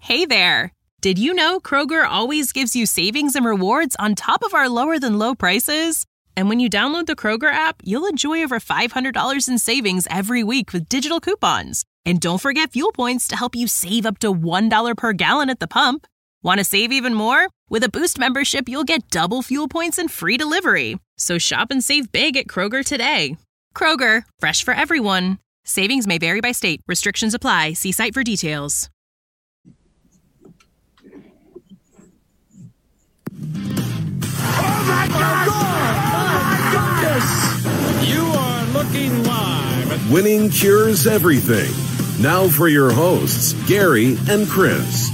Hey there! Did you know Kroger always gives you savings and rewards on top of our lower-than-low prices? And when you download the Kroger app, you'll enjoy over $500 in savings every week with digital coupons. And don't forget fuel points to help you save up to $1 per gallon at the pump. Want to save even more? With a Boost membership, you'll get double fuel points and free delivery. So shop and save big at Kroger today. Kroger, fresh for everyone. Savings may vary by state. Restrictions apply. See site for details. Oh my God! Oh my goodness! You are looking live at Winning Cures Everything. Now for your hosts, Gary and Chris.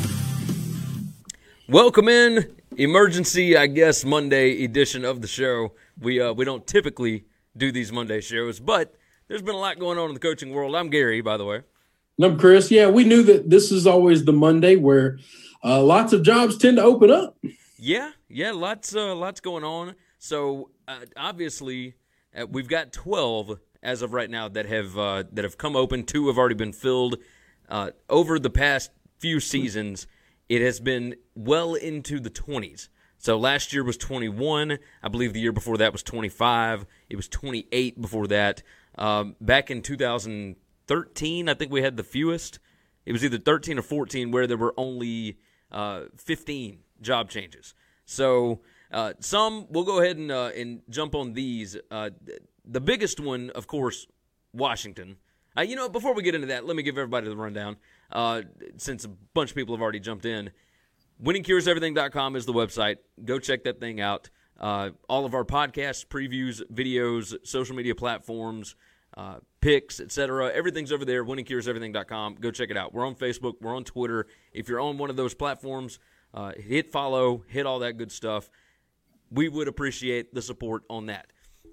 Welcome in, emergency, I guess, Monday edition of the show. We don't typically do these Monday shows, but there's been a lot going on in the coaching world. I'm Gary, by the way. And I'm Chris. Yeah, we knew that this is always the Monday where lots of jobs tend to open up. Yeah, lots going on. So obviously, we've got 12 as of right now that have come open. 2 have already been filled. Over the past few seasons, it has been well into the 20s. So last year was 21. I believe the year before that was 25. It was 28 before that. Back in 2013, I think we had the fewest. It was either 13 or 14 where there were only 15 job changes. So we'll go ahead and jump on these. The biggest one, of course, Washington. Before we get into that, let me give everybody the rundown since a bunch of people have already jumped in. WinningCuresEverything.com is the website. Go check that thing out. All of our podcasts, previews, videos, social media platforms, picks, etc. Everything's over there, WinningCuresEverything.com. Go check it out. We're on Facebook. We're on Twitter. If you're on one of those platforms, hit follow, hit all that good stuff. We would appreciate the support on that.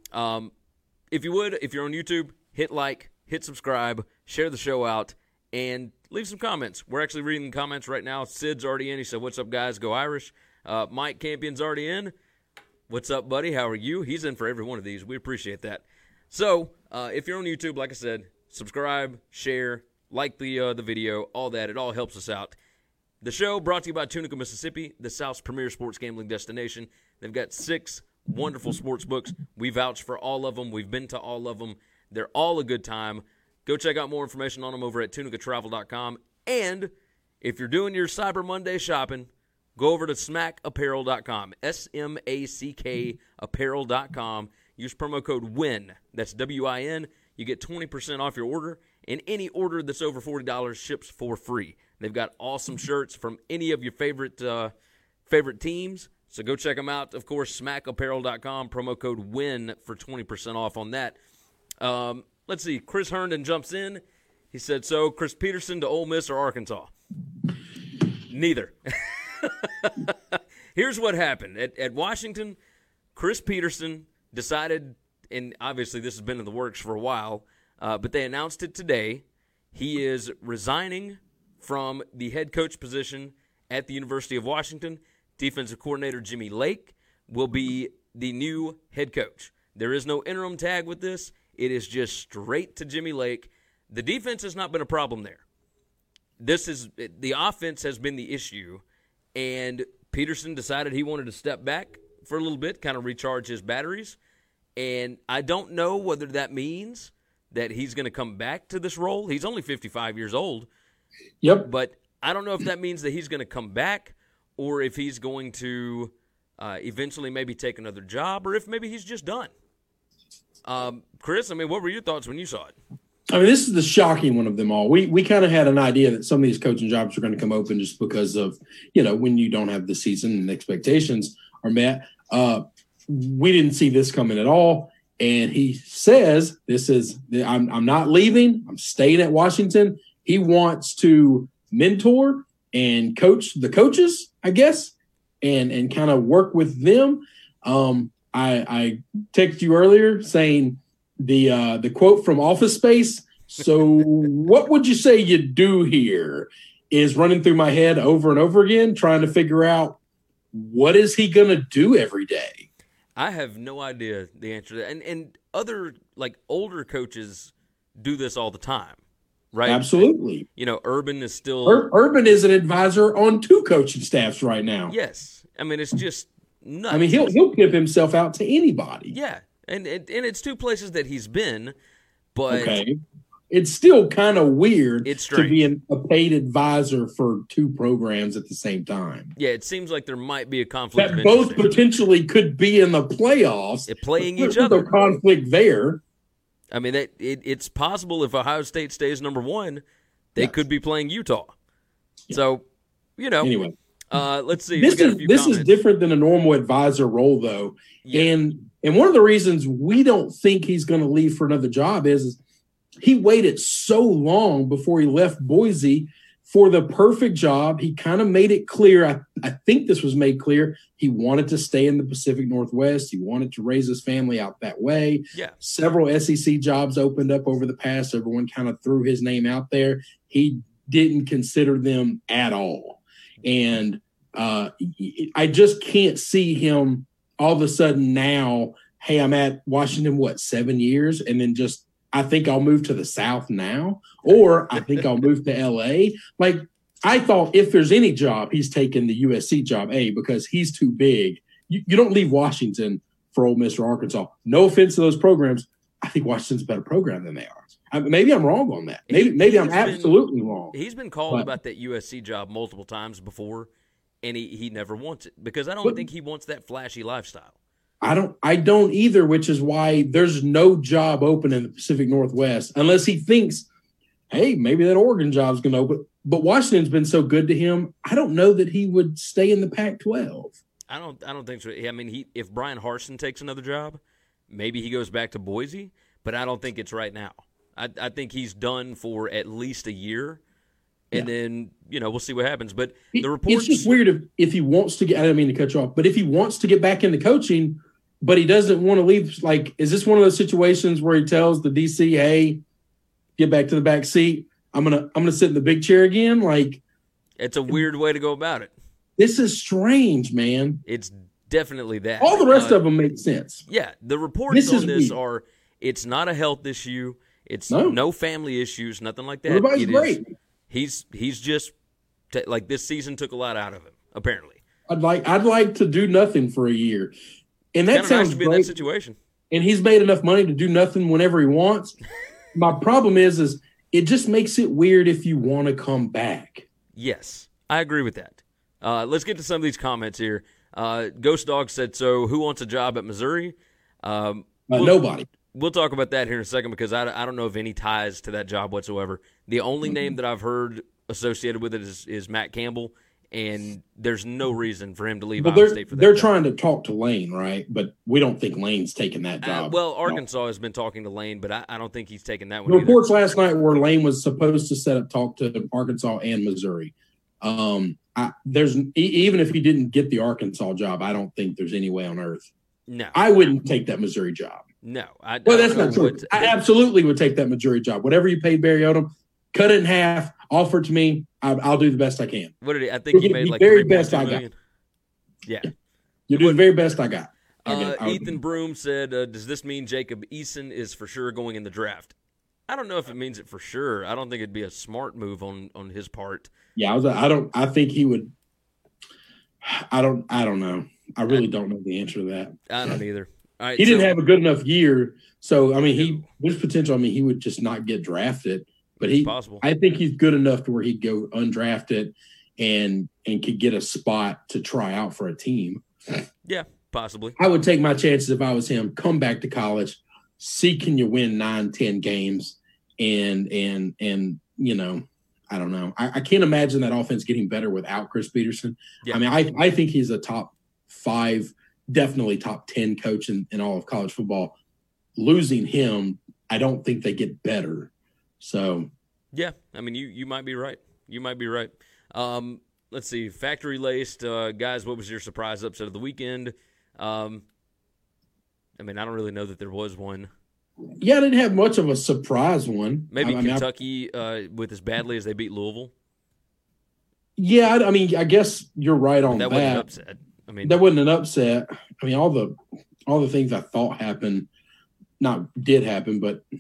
If you're on YouTube, hit like, hit subscribe, share the show out, and leave some comments. We're actually reading the comments right now. Sid's already in. He said, "What's up, guys? Go Irish." Mike Campion's already in. "What's up, buddy? How are you?" He's in for every one of these. We appreciate that. So if you're on YouTube, like I said, subscribe, share, like the video, all that. It all helps us out. The show brought to you by Tunica, Mississippi, the South's premier sports gambling destination. They've got 6 wonderful sports books. We vouch for all of them. We've been to all of them. They're all a good time. Go check out more information on them over at tunicatravel.com. And if you're doing your Cyber Monday shopping, go over to smackapparel.com, SMACK apparel.com. Use promo code WIN. That's WIN. You get 20% off your order, and any order that's over $40 ships for free. They've got awesome shirts from any of your favorite teams, so go check them out. Of course, smackapparel.com, promo code WIN for 20% off on that. Let's see. Chris Herndon jumps in. He said, so Chris Petersen to Ole Miss or Arkansas? Neither. Here's what happened. At Washington, Chris Petersen decided, and obviously this has been in the works for a while, but they announced it today. He is resigning from the head coach position at the University of Washington. Defensive coordinator Jimmy Lake will be the new head coach. There is no interim tag with this. It is just straight to Jimmy Lake. The defense has not been a problem there. The offense has been the issue, and Petersen decided he wanted to step back for a little bit, kind of recharge his batteries. And I don't know whether that means that he's going to come back to this role. He's only 55 years old. Yep. But I don't know if that means that he's going to come back or if he's going to eventually maybe take another job or if maybe he's just done. Chris, what were your thoughts when you saw it? This is the shocking one of them all. We kind of had an idea that some of these coaching jobs are going to come open just because of, when you don't have the season and expectations are met. We didn't see this coming at all. And he says, I'm not leaving. I'm staying at Washington. He wants to mentor and coach the coaches, I guess, and kind of work with them. I texted you earlier saying the quote from Office Space. So what would you say you do here is running through my head over and over again, trying to figure out what is he going to do every day? I have no idea the answer to that. And other, older coaches do this all the time. right? Absolutely. Urban is still Urban is an advisor on 2 coaching staffs right now. Yes, I mean it's just nuts. I mean he'll give himself out to anybody. Yeah, and it's 2 places that he's been, but it's still kind of weird to be a paid advisor for 2 programs at the same time. Yeah, it seems like there might be a conflict that both potentially could be in the playoffs, playing each other. No conflict there. I mean, it's possible if Ohio State stays number 1, they could be playing Utah. Yeah. So, anyway, let's see. This is different than a normal advisor role, though, and one of the reasons we don't think he's going to leave for another job is he waited so long before he left Boise for the perfect job. He kind of made it clear. I think this was made clear. He wanted to stay in the Pacific Northwest. He wanted to raise his family out that way. Yeah. Several SEC jobs opened up over the past. Everyone kind of threw his name out there. He didn't consider them at all. And I just can't see him all of a sudden now, hey, I'm at Washington, 7 years? And then just, I think I'll move to the South now, or I think I'll move to LA. Like, I thought if there's any job, he's taking the USC job, because he's too big. You don't leave Washington for Ole Miss or Arkansas. No offense to those programs. I think Washington's a better program than they are. Maybe I'm wrong on that. Maybe I'm absolutely wrong. He's been called about that USC job multiple times before, and he never wants it because I don't think he wants that flashy lifestyle. I don't either, which is why there's no job open in the Pacific Northwest unless he thinks, hey, maybe that Oregon job's going to open. But Washington's been so good to him, I don't know that he would stay in the Pac-12. I don't think so. I mean, if Brian Harsin takes another job, maybe he goes back to Boise, but I don't think it's right now. I think he's done for at least a year, and then we'll see what happens. But the reports, it's just weird if he wants to get. I don't mean to cut you off, but if he wants to get back into coaching, but he doesn't want to leave. Like, is this one of those situations where he tells the DC, "Hey, get back to the back seat. I'm gonna sit in the big chair again"? Like, it's a weird way to go about it. This is strange, man. It's definitely that. All the rest of them make sense. Yeah, the reports on this are it's not a health issue. It's no family issues, nothing like that. Everybody's great. He's just like this season took a lot out of him. Apparently, I'd like to do nothing for a year, and that sounds nice to be great. In that situation. And he's made enough money to do nothing whenever he wants. My problem is it just makes it weird if you want to come back. Yes, I agree with that. Let's get to some of these comments here. Ghost Dog said, so who wants a job at Missouri? Nobody. We'll talk about that here in a second because I don't know of any ties to that job whatsoever. The only name that I've heard associated with it is Matt Campbell, and there's no reason for him to leave Iowa State for that They're job. trying to talk to Lane, right? But we don't think Lane's taking that job. Well, Arkansas has been talking to Lane, but I don't think he's taking that one The reports either. last night were Lane was supposed to set up talk to Arkansas and Missouri. There's even if he didn't get the Arkansas job, I don't think there's any way on earth. No. I wouldn't take that Missouri job. No. That's not true. I absolutely would take that Missouri job. Whatever you paid Barry Odom, cut it in half, offer it to me. I'll do the best I can. What did he? I think he made like very best I million. got. Yeah. You do the very best I got. Ethan Broom said, does this mean Jacob Eason is for sure going in the draft? I don't know if it means it for sure. I don't think it'd be a smart move on his part. Yeah, I think he would. I don't know. I really don't know the answer to that. I don't either. All right, he didn't have a good enough year, so I mean, there's potential. I mean, he would just not get drafted, but I think he's good enough to where he'd go undrafted and could get a spot to try out for a team. Yeah, possibly. I would take my chances if I was him. Come back to college, see can you win 9-10 games, and I don't know. I can't imagine that offense getting better without Chris Peterson. Yeah. I mean, I think he's a top 5, definitely top 10 coach in all of college football. Losing him, I don't think they get better. So, yeah, I mean, you might be right. You might be right. Let's see. Factory Laced, guys, what was your surprise upset of the weekend? I mean, I don't really know that there was one. Yeah, I didn't have much of a surprise one. Maybe Kentucky with as badly as they beat Louisville. Yeah, I mean, I guess you're right on that. That wasn't an upset. I mean, that wasn't an upset. I mean, all the things I thought happened, did happen, but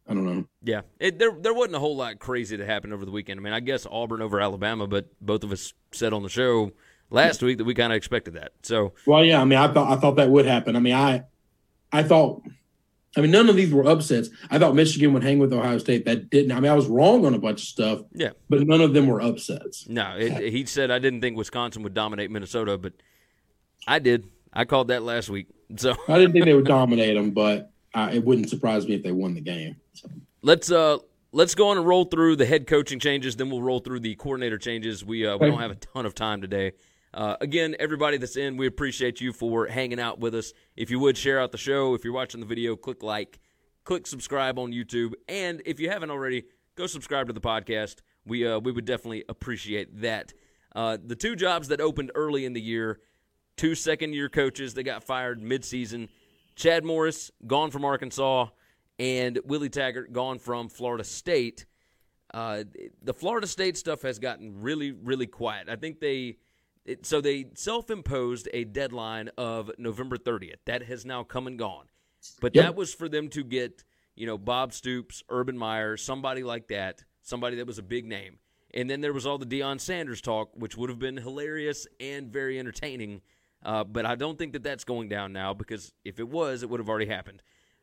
I don't know. Yeah, there wasn't a whole lot crazy that happened over the weekend. I mean, I guess Auburn over Alabama, but both of us said on the show last week that we kind of expected that. So, well, yeah, I mean, I thought that would happen. I mean, I thought, none of these were upsets. I thought Michigan would hang with Ohio State. That didn't. I mean, I was wrong on a bunch of stuff. Yeah, but none of them were upsets. No, he said I didn't think Wisconsin would dominate Minnesota, but I did. I called that last week. So I didn't think they would dominate them, but it wouldn't surprise me if they won the game. So. Let's go on and roll through the head coaching changes. Then we'll roll through the coordinator changes. We don't have a ton of time today. Again, everybody that's in, we appreciate you for hanging out with us. If you would share out the show, if you're watching the video, click like, click subscribe on YouTube, and if you haven't already, go subscribe to the podcast. We would definitely appreciate that. The two jobs that opened early in the year, 2 second-year coaches that got fired mid-season. Chad Morris, gone from Arkansas, and Willie Taggart, gone from Florida State. The Florida State stuff has gotten really, really quiet. I think they self-imposed a deadline of November 30th. That has now come and gone. But that was for them to get, Bob Stoops, Urban Meyer, somebody like that, somebody that was a big name. And then there was all the Deion Sanders talk, which would have been hilarious and very entertaining. But I don't think that that's going down now, because if it was, it would have already happened.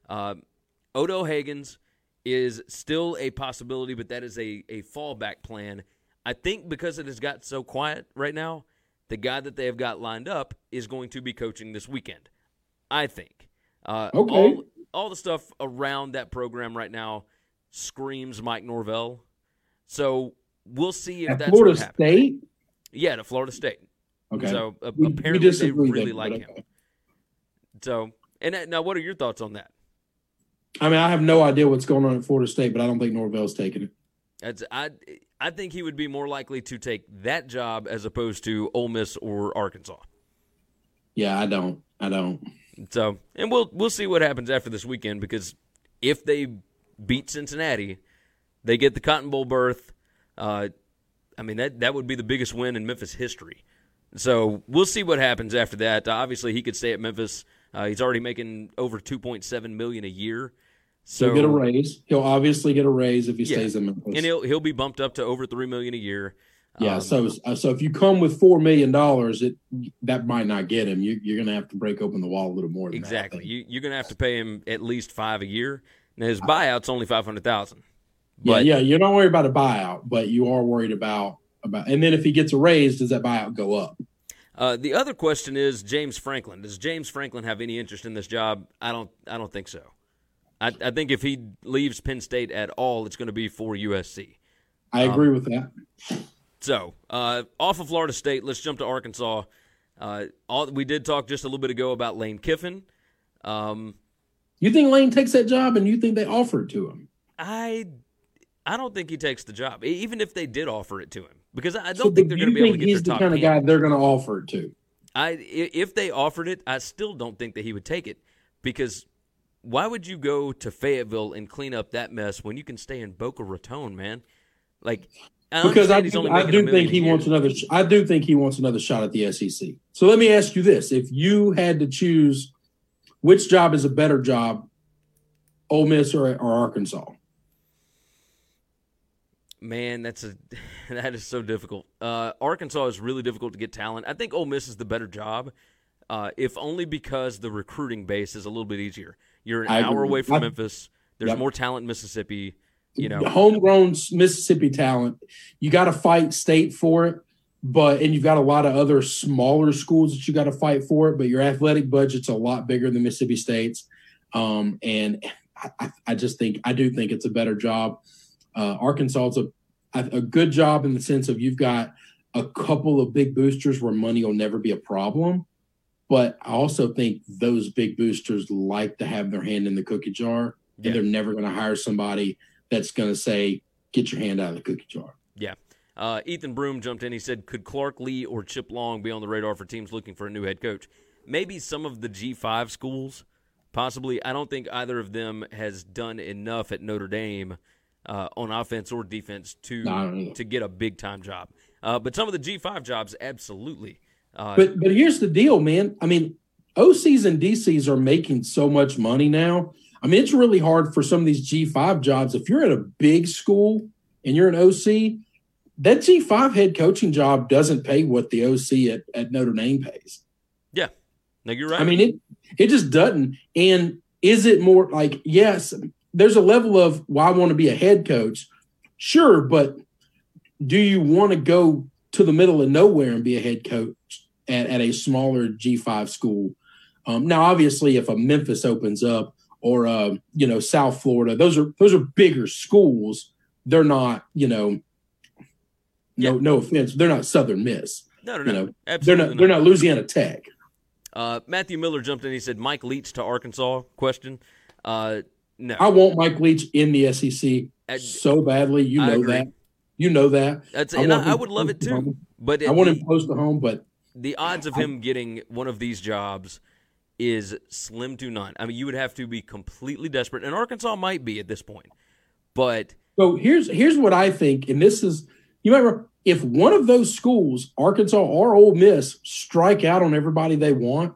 Odo Higgins is still a possibility, but that is a fallback plan. I think because it has got so quiet right now, the guy that they have got lined up is going to be coaching this weekend, I think. Okay. All the stuff around that program right now screams Mike Norvell. So we'll see if that's Florida what happens. State? Yeah, to Florida State. Okay. So We apparently they disagree really there, like but him. okay. So, now what are your thoughts on that? I mean, I have no idea what's going on at Florida State, but I don't think Norvell's taking it. I think he would be more likely to take that job as opposed to Ole Miss or Arkansas. Yeah, I don't. So, and we'll see what happens after this weekend, because if they beat Cincinnati, they get the Cotton Bowl berth. I mean, that would be the biggest win in Memphis history. So we'll see what happens after that. Obviously, he could stay at Memphis. He's already making over $2.7 million a year. So he'll get a raise. He'll obviously get a raise if he stays in Memphis, and he'll be bumped up to over $3 million a year. Yeah. So if you come with $4 million, that might not get him. You're going to have to break open the wall a little more. Than exactly. That, You're going to have to pay him at least $5 a year. Now his buyout's only $500,000. Yeah. You're not worried about a buyout, but you are worried about. And then if he gets a raise, does that buyout go up? The other question is James Franklin. Does James Franklin have any interest in this job? I don't think so. I think if he leaves Penn State at all, it's going to be for USC. I agree with that. So, off of Florida State, let's jump to Arkansas. We did talk just a little bit ago about Lane Kiffin. You think Lane takes that job, and you think they offer it to him? I don't think he takes the job, even if they did offer it to him, because I don't think they're going to be able to get he's their the top kind of guy they're going to offer it to? If they offered it, I still don't think that he would take it, because why would you go to Fayetteville and clean up that mess when you can stay in Boca Raton, man? Like, because I do think he wants another. I do think he wants another shot at the SEC. So let me ask you this: if you had to choose, which job is a better job, Ole Miss or Arkansas? Man, that is so difficult. Arkansas is really difficult to get talent. I think Ole Miss is the better job, if only because the recruiting base is a little bit easier. You're an hour away from Memphis. There's more talent in Mississippi. Homegrown Mississippi talent. You got to fight state for it, and you've got a lot of other smaller schools that you got to fight for it. But your athletic budget's a lot bigger than Mississippi State's, and I do think it's a better job. Arkansas is a good job in the sense of you've got a couple of big boosters where money will never be a problem. But I also think those big boosters like to have their hand in the cookie jar, and they're never going to hire somebody that's going to say, get your hand out of the cookie jar. Yeah. Ethan Broom jumped in. He said, could Clark Lee or Chip Long be on the radar for teams looking for a new head coach? Maybe some of the G5 schools, possibly. I don't think either of them has done enough at Notre Dame on offense or defense to get a big-time job. But some of the G5 jobs, absolutely. But here's the deal, man. I mean, OCs and DCs are making so much money now. I mean, it's really hard for some of these G5 jobs. If you're at a big school and you're an OC, that G5 head coaching job doesn't pay what the OC at Notre Dame pays. Yeah. No, you're right. I mean, it just doesn't. And is it more like, yes, there's a level of, well, I want to be a head coach. Sure, but do you want to go to the middle of nowhere and be a head coach at a smaller G5 school? Now, obviously, if a Memphis opens up or South Florida, those are bigger schools. They're not, no offense, they're not Southern Miss. No. Absolutely they're not Louisiana Tech. Matthew Miller jumped in. He said, Mike Leach to Arkansas? Question. No. I want Mike Leach in the SEC so badly. You know that. You know that. I would love it too. But I want him close to home. But the odds of him getting one of these jobs is slim to none. I mean, you would have to be completely desperate, and Arkansas might be at this point. But so here's what I think, and this is, you remember, if one of those schools, Arkansas or Ole Miss, strike out on everybody they want,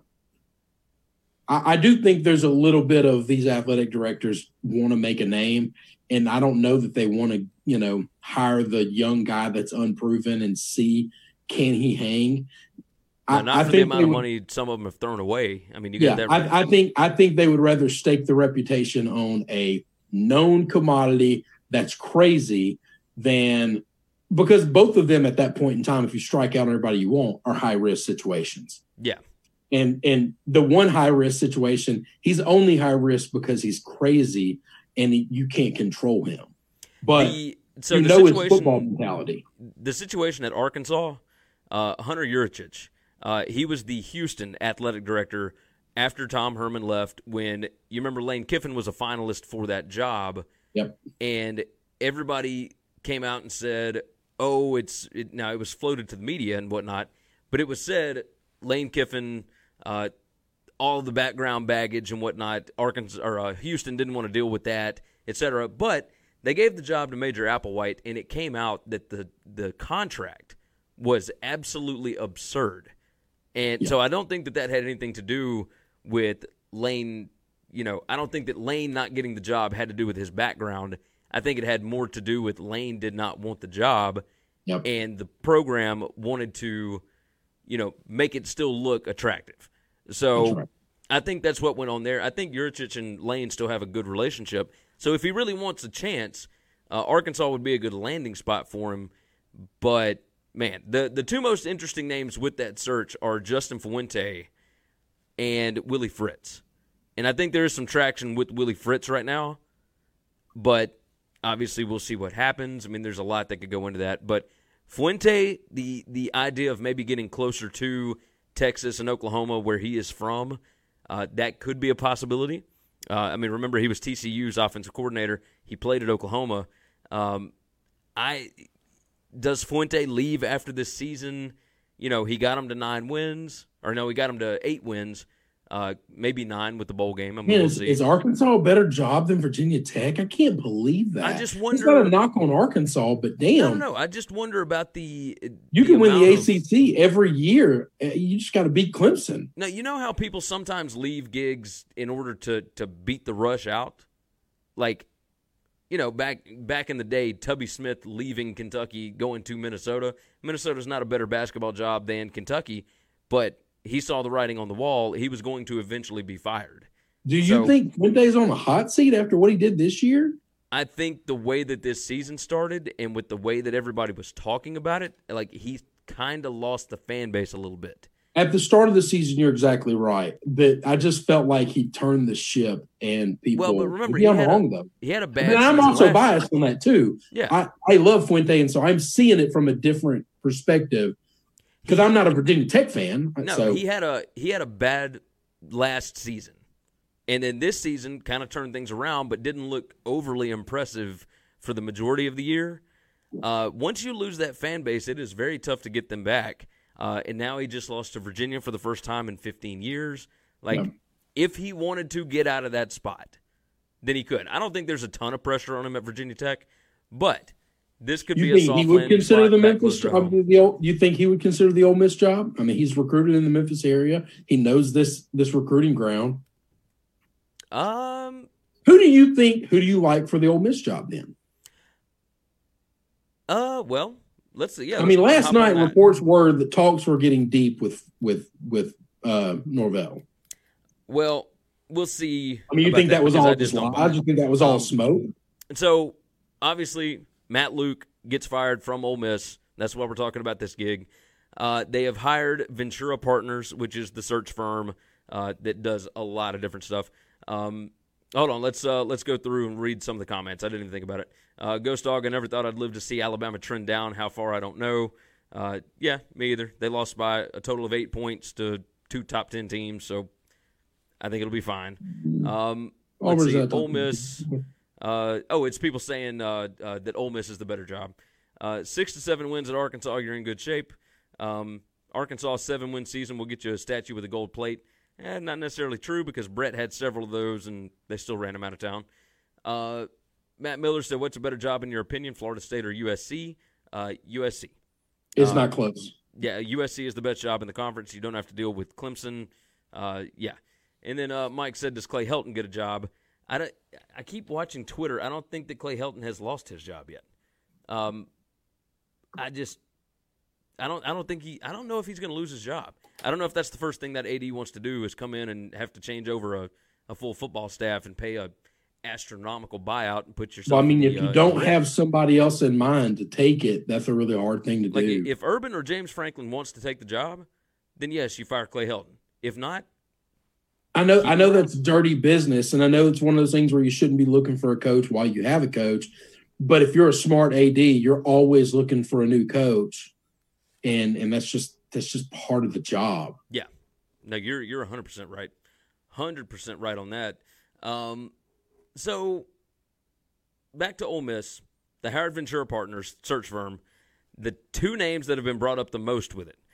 I do think there's a little bit of these athletic directors want to make a name, and I don't know that they want to, hire the young guy that's unproven and see, can he hang? Not for the amount of money some of them have thrown away. I mean, you get that. Right. I think they would rather stake the reputation on a known commodity that's crazy than, because both of them at that point in time, if you strike out on everybody you want, are high risk situations. Yeah. And the one high risk situation, he's only high risk because he's crazy and you can't control him. But it's football mentality. The situation at Arkansas, Hunter Yurachich, he was the Houston athletic director after Tom Herman left. When you remember, Lane Kiffin was a finalist for that job. Yep. And everybody came out and said, "Oh, now it was floated to the media and whatnot," but it was said Lane Kiffin, all the background baggage and whatnot. Houston didn't want to deal with that, etc. But they gave the job to Major Applewhite, and it came out that the contract was absolutely absurd. And so I don't think that had anything to do with Lane. I don't think that Lane not getting the job had to do with his background. I think it had more to do with Lane did not want the job, and the program wanted to, make it still look attractive. So right. I think that's what went on there. I think Yurachich and Lane still have a good relationship. So if he really wants a chance, Arkansas would be a good landing spot for him. But, man, the two most interesting names with that search are Justin Fuente and Willie Fritz. And I think there is some traction with Willie Fritz right now. But obviously we'll see what happens. I mean, there's a lot that could go into that. But Fuente, the idea of maybe getting closer to Texas and Oklahoma where he is from, that could be a possibility. Remember, he was TCU's offensive coordinator. He played at Oklahoma. Does Fuente leave after this season? He got him to 9 wins. Or no, he got him to 8 wins. Maybe 9 with the bowl game. We'll see. Is Arkansas a better job than Virginia Tech? I can't believe that. I just wonder. It's not a knock on Arkansas, but damn. No. I just wonder about you can win the ACC every year. You just got to beat Clemson. Now, you know how people sometimes leave gigs in order to beat the rush out? Like, back in the day, Tubby Smith leaving Kentucky, going to Minnesota. Minnesota's not a better basketball job than Kentucky, but he saw the writing on the wall. He was going to eventually be fired. Do you think Fuente's on the hot seat after what he did this year? I think the way that this season started and with the way that everybody was talking about it, like he kind of lost the fan base a little bit. At the start of the season, you're exactly right. But I just felt like he turned the ship and people. Well, but remember, he had a bad. I'm also biased on that too. Yeah, I love Fuente, and so I'm seeing it from a different perspective. Because I'm not a Virginia Tech fan. No, so. he had a bad last season. And then this season kind of turned things around, but didn't look overly impressive for the majority of the year. Once you lose that fan base, it is very tough to get them back. And now he just lost to Virginia for the first time in 15 years. If he wanted to get out of that spot, then he could. I don't think there's a ton of pressure on him at Virginia Tech, but this could be a soft landing. He would consider the Memphis job. You think he would consider the Ole Miss job? I mean, he's recruited in the Memphis area. He knows this recruiting ground. I Who do you like for the Ole Miss job then? Well, let's see. Yeah, I mean, last night reports were that talks were getting deep with Norvell. Well, we'll see. I mean, you think that was all just lies? I just think that was all smoke. So, obviously, Matt Luke gets fired from Ole Miss. That's why we're talking about this gig. They have hired Ventura Partners, which is the search firm that does a lot of different stuff. Hold on, let's go through and read some of the comments. I didn't even think about it. Ghost Dog, I never thought I'd live to see Alabama trend down. How far, I don't know. Yeah, me either. They lost by a total of 8 points to 2 top 10 teams, so I think it'll be fine. Let's see, Ole Miss. It's people saying that Ole Miss is the better job. 6 to 7 wins at Arkansas, you're in good shape. Arkansas 7-win season will get you a statue with a gold plate. Not necessarily true because Brett had several of those and they still ran him out of town. Matt Miller said, what's a better job in your opinion, Florida State or USC? USC. It's not close. Yeah, USC is the best job in the conference. You don't have to deal with Clemson. Yeah. And then Mike said, does Clay Helton get a job? I keep watching Twitter. I don't think that Clay Helton has lost his job yet. I don't know if he's going to lose his job. I don't know if that's the first thing that AD wants to do is come in and have to change over a full football staff and pay a astronomical buyout and put yourself. Well, I mean, if you don't have somebody else in mind to take it, that's a really hard thing to do. If Urban or James Franklin wants to take the job, then yes, you fire Clay Helton. If not, I know that's dirty business, and I know it's one of those things where you shouldn't be looking for a coach while you have a coach. But if you're a smart AD, you're always looking for a new coach, and that's just part of the job. Yeah, no, you're 100% right, 100% right on that. So back to Ole Miss, the Howard Ventura Partners search firm. The 2 names that have been brought up the most with it,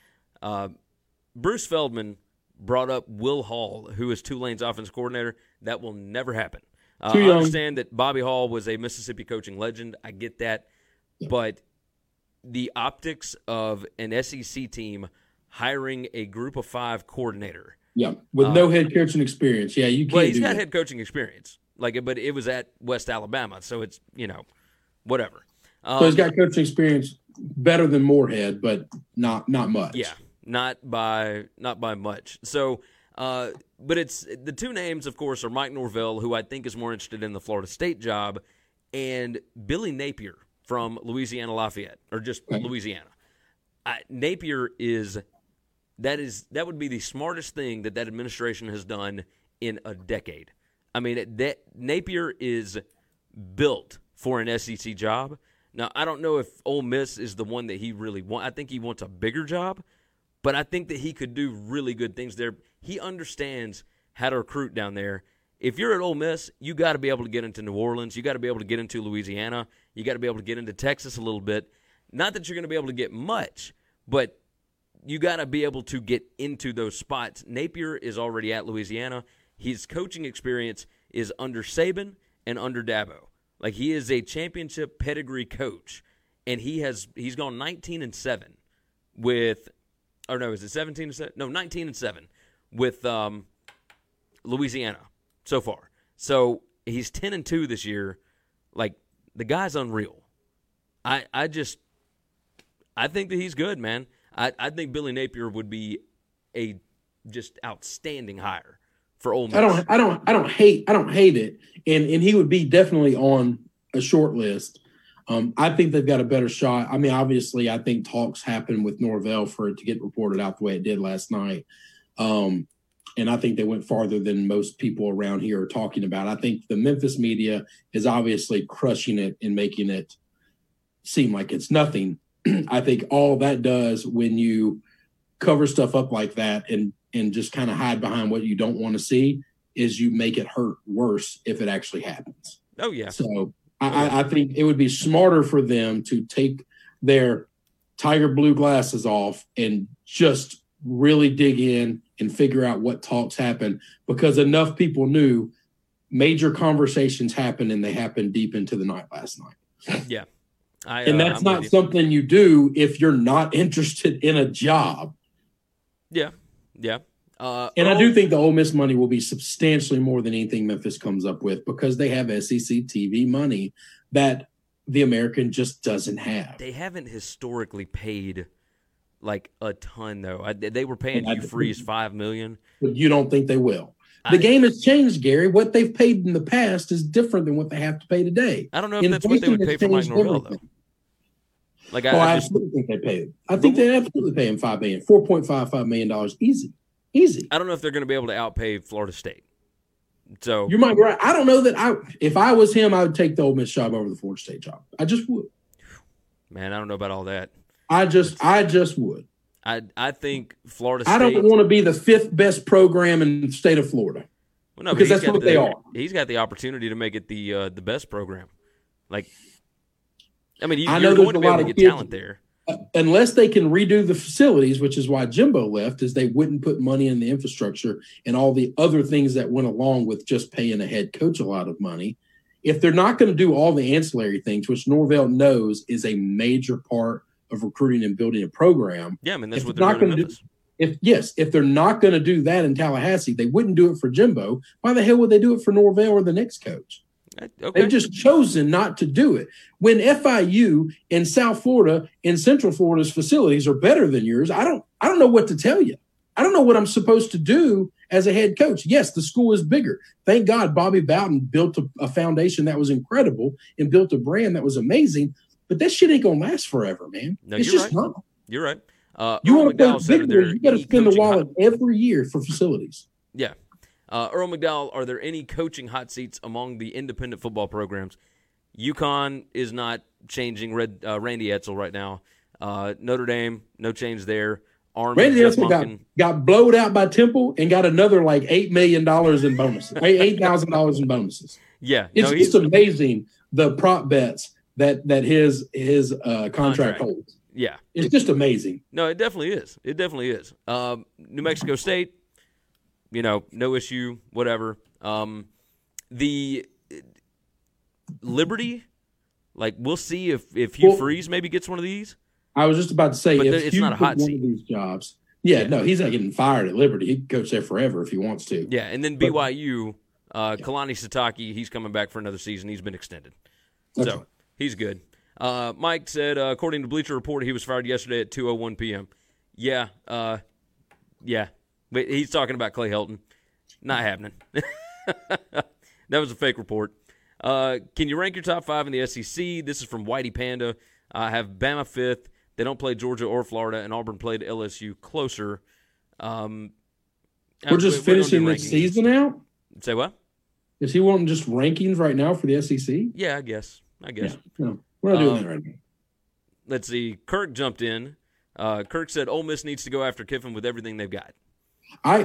Bruce Feldman brought up Will Hall, who is Tulane's offense coordinator. That will never happen. I understand that Bobby Hall was a Mississippi coaching legend. I get that. Yeah. But the optics of an SEC team hiring a group of 5 coordinator. Yeah, with no head coaching experience. Yeah, you can't. Well, he's got head coaching experience. But it was at West Alabama, so it's, whatever. So he's got coaching experience better than Moorhead, but not much. Yeah. Not by much. So, but it's the 2 names, of course, are Mike Norvell, who I think is more interested in the Florida State job, and Billy Napier from Louisiana Lafayette, or just Louisiana. Napier that would be the smartest thing that administration has done in a decade. I mean, Napier is built for an SEC job. Now, I don't know if Ole Miss is the one that he really wants. I think he wants a bigger job. But I think that he could do really good things there. He understands how to recruit down there. If you're at Ole Miss, you got to be able to get into New Orleans. You got to be able to get into Louisiana. You got to be able to get into Texas a little bit. Not that you're going to be able to get much, but you got to be able to get into those spots. Napier is already at Louisiana. His coaching experience is under Saban and under Dabo. He is a championship pedigree coach, and he's gone 19-7 with. Or no, is it 17-7? No, 19-7 with Louisiana so far. So he's 10-2 this year. The guy's unreal. I think that he's good, man. I think Billy Napier would be a just outstanding hire for Ole Miss. I don't hate it, and he would be definitely on a short list. I think they've got a better shot. I mean, obviously, I think talks happened with Norvell for it to get reported out the way it did last night. And I think they went farther than most people around here are talking about. I think the Memphis media is obviously crushing it and making it seem like it's nothing. I think all that does when you cover stuff up like that and just kind of hide behind what you don't want to see is you make it hurt worse if it actually happens. Oh, yeah. So I think it would be smarter for them to take their tiger blue glasses off and just really dig in and figure out what talks happen, because enough people knew major conversations happened, and they happened deep into the night last night. Yeah. And that's not something you do if you're not interested in a job. Yeah. Yeah. And I do think the Ole Miss money will be substantially more than anything Memphis comes up with because they have SEC TV money that the American just doesn't have. They haven't historically paid like a ton, though. They were paying Hugh Freeze $5 million. But you don't think they will. The game has changed, Gary. What they've paid in the past is different than what they have to pay today. I don't know if that's what they would pay for Mike Norvell, though. Like, I absolutely think they pay him. I think they absolutely pay him $5 million, $4.55 million easy. I don't know if they're going to be able to outpay Florida State. So you might be right. I don't know that if I was him, I would take the Ole Miss job over the Florida State job. I just would. Man, I don't know about all that. I just would. I think Florida State. I don't want to be the 5th best program in the state of Florida. Well, no, because that's what they are. He's got the opportunity to make it the best program. Like, I mean, I you're know going to be able to get talent there. Unless they can redo the facilities, which is why Jimbo left, is they wouldn't put money in the infrastructure and all the other things that went along with just paying a head coach a lot of money. If they're not going to do all the ancillary things, which Norvell knows is a major part of recruiting and building a program. Yeah, I mean, that's what they're doing in Memphis. If they're not going to do that in Tallahassee, they wouldn't do it for Jimbo. Why the hell would they do it for Norvell or the next coach? Okay. They've just chosen not to do it. When FIU in South Florida and Central Florida's facilities are better than yours, I don't know what to tell you. I don't know what I'm supposed to do as a head coach. Yes, the school is bigger. Thank God Bobby Bowden built a foundation that was incredible and built a brand that was amazing. But that shit ain't going to last forever, man. No, it's just not. You're right. You want to play bigger, you got to spend the wallet every year for facilities. Yeah. Earl McDowell, are there any coaching hot seats among the independent football programs? UConn is not changing Randy Edsall right now. Notre Dame, no change there. Army, Randy Edsall got blowed out by Temple and got another like $8 million in bonuses, $8,000 in bonuses. Yeah. It's just amazing the prop bets that his contract holds. Yeah. It's just amazing. No, it definitely is. It definitely is. New Mexico State, no issue, whatever. The Liberty, like, we'll see if Hugh Freeze maybe gets one of these. I was just about to say, if it's Hugh not a hot one seat. of these jobs, no, he's not getting fired at Liberty. He can coach there forever if he wants to. Yeah, and then BYU, Kalani Sitake, he's coming back for another season. He's been extended. Right. He's good. Mike said, according to Bleacher Report, he was fired yesterday at 2:01 p.m. Yeah. But he's talking about Clay Helton. Not happening. That was a fake report. Can you rank your top 5 in the SEC? This is from Whitey Panda. I have Bama 5th. They don't play Georgia or Florida, and Auburn played LSU closer. We're just finishing this season out? Say what? Is he wanting just rankings right now for the SEC? Yeah, I guess. Yeah, no, we're not doing that right now. Let's see. Kirk jumped in. Kirk said Ole Miss needs to go after Kiffin with everything they've got. I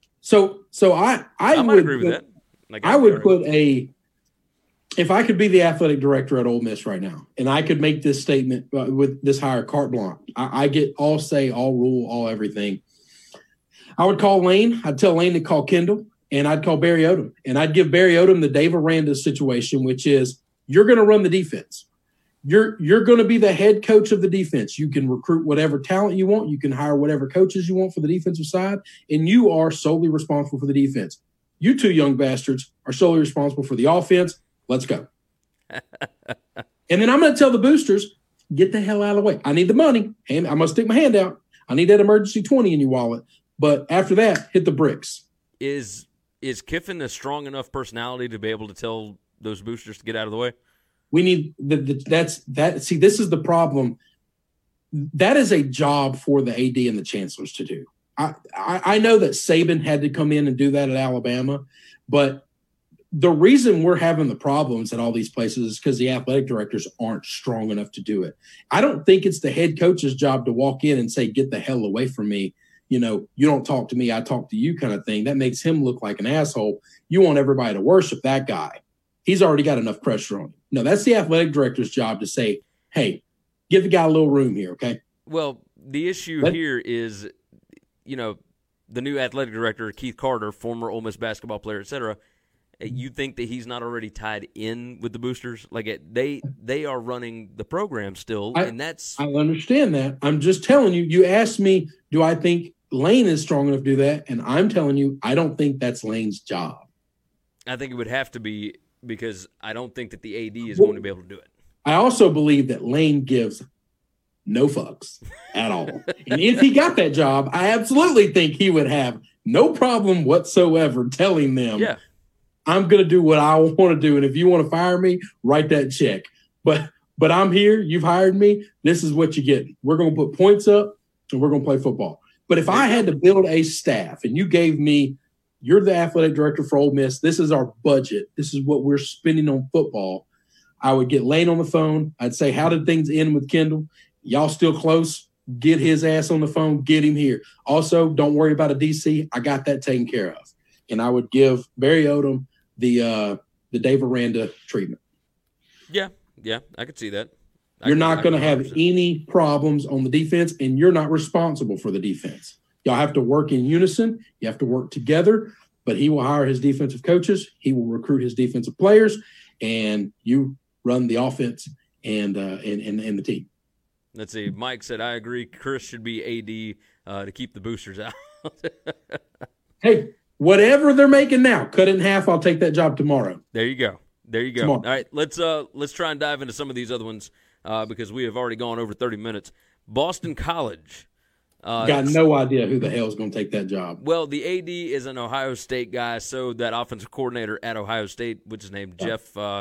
might agree with that. Like, I would put if I could be the athletic director at Ole Miss right now, and I could make this statement with this hire carte blanche, I get all say, all rule, all everything. I would call Lane. I'd tell Lane to call Kendall, and I'd call Barry Odom, and I'd give Barry Odom the Dave Aranda situation, which is you're going to run the defense. You're going to be the head coach of the defense. You can recruit whatever talent you want. You can hire whatever coaches you want for the defensive side, and you are solely responsible for the defense. You two young bastards are solely responsible for the offense. Let's go. And then I'm going to tell the boosters, get the hell out of the way. I need the money. And I'm going to stick my hand out. I need that emergency 20 in your wallet. But after that, hit the bricks. Is Kiffin a strong enough personality to be able to tell those boosters to get out of the way? We need that. See, this is the problem. That is a job for the AD and the chancellors to do. I know that Saban had to come in and do that at Alabama, but the reason we're having the problems at all these places is because the athletic directors aren't strong enough to do it. I don't think it's the head coach's job to walk in and say, get the hell away from me. You don't talk to me, I talk to you kind of thing. That makes him look like an asshole. You want everybody to worship that guy. He's already got enough pressure on him. No, that's the athletic director's job to say, hey, give the guy a little room here, okay? Well, the issue here is, the new athletic director, Keith Carter, former Ole Miss basketball player, et cetera, you think that he's not already tied in with the boosters? Like they are running the program still, and that's. I understand that. I'm just telling you. You asked me, do I think Lane is strong enough to do that, and I'm telling you, I don't think that's Lane's job. I think it would have to be because I don't think that the AD is going to be able to do it. I also believe that Lane gives no fucks at all. And if he got that job, I absolutely think he would have no problem whatsoever telling them, I'm going to do what I want to do. And if you want to fire me, write that check. But I'm here. You've hired me. This is what you get. We're going to put points up and we're going to play football. But if I had to build a staff and you gave me, you're the athletic director for Ole Miss, this is our budget, this is what we're spending on football, I would get Lane on the phone. I'd say, how did things end with Kendall? Y'all still close? Get his ass on the phone. Get him here. Also, don't worry about a DC. I got that taken care of. And I would give Barry Odom the Dave Aranda treatment. Yeah, I could see that. You're not going to have any problems on the defense, and you're not responsible for the defense. Y'all have to work in unison. You have to work together, but he will hire his defensive coaches. He will recruit his defensive players, and you run the offense and the team. Let's see. Mike said, I agree. Chris should be AD to keep the boosters out. Hey, whatever they're making now, cut it in half. I'll take that job tomorrow. There you go. Tomorrow. All right, let's try and dive into some of these other ones because we have already gone over 30 minutes. Boston College. Got no idea who the hell is going to take that job. Well, the AD is an Ohio State guy, so that offensive coordinator at Ohio State, which is named Jeff,